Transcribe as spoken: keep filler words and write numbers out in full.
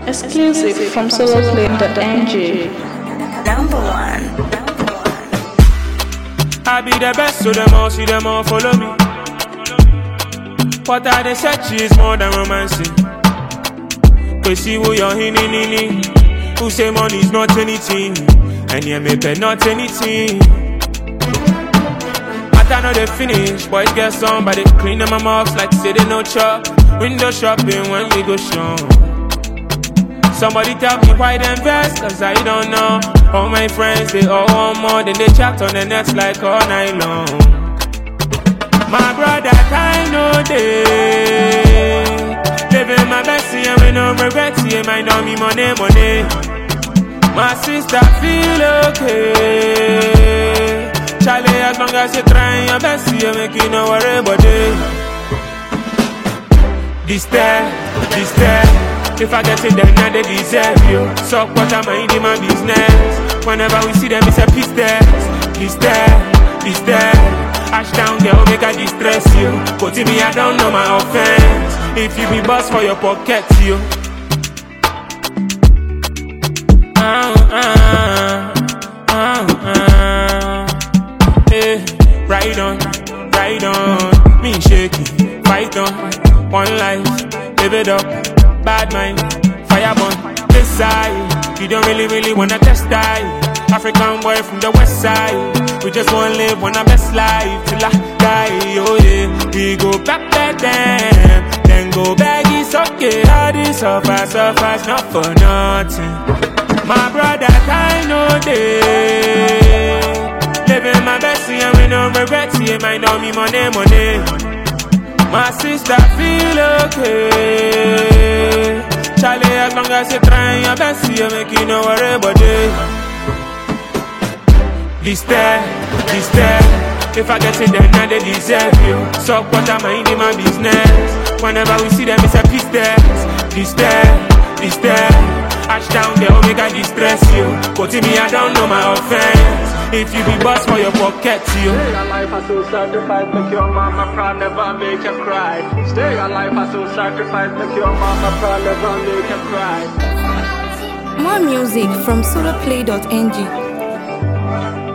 Exclusive from solo play dot n g. Number one. I be the best, so them all see them all follow me. What I they search is more than romancing. Cause see who you're in, in, in, in. Who say money's not anything, and yeah, me pay not anything. I know they finish, boys get some, but they clean them mouths like say they no chop. Window shopping when we go show. Somebody tell me why them vex, cause I don't know. All my friends, they all want more, then they chat on the nets like all night long. My brother, I know they living my best, and we no regrets, yeah, mind on me money, money. My sister feel okay. Charlie, as long as you try your best, you make you no worry about it. This there, this there. If I get it, then now they deserve you. So what am I in my business? Whenever we see them, it's a piece there. This there, this there. Ash down, girl, make I distress you. But to me, I don't know my offense. If you be boss for your pocket, you. Uh, uh, uh, uh. Hey, ride on, ride on. Me shaky, fight on. One life, live it up. Bad mind, fire burn. This side, you don't really, really wanna test die. African boy from the west side. We just wanna live on our best life till I die. Oh yeah, we go back back then, then go back. It's okay, all this suffer, suffer's not for nothing. My brother, I know they living my best, and we no regrets. Yeah, mind on me, money, money. My sister feel okay. Charlie, as long as you try your best, you make you no worry about it. This there, this there. If I get it, then now they deserve you. So what am I in my business? Whenever we see them, it's a piece there. This there, this there. Ash down, girl, make I distress you. But to me, I don't know my offense. If you be boss for your pocket, you. Stay alive, I so sacrifice, make your mama proud, never make you cry. Stay alive, I so sacrifice, make your mama proud, never make you cry. More music from solo play dot n g.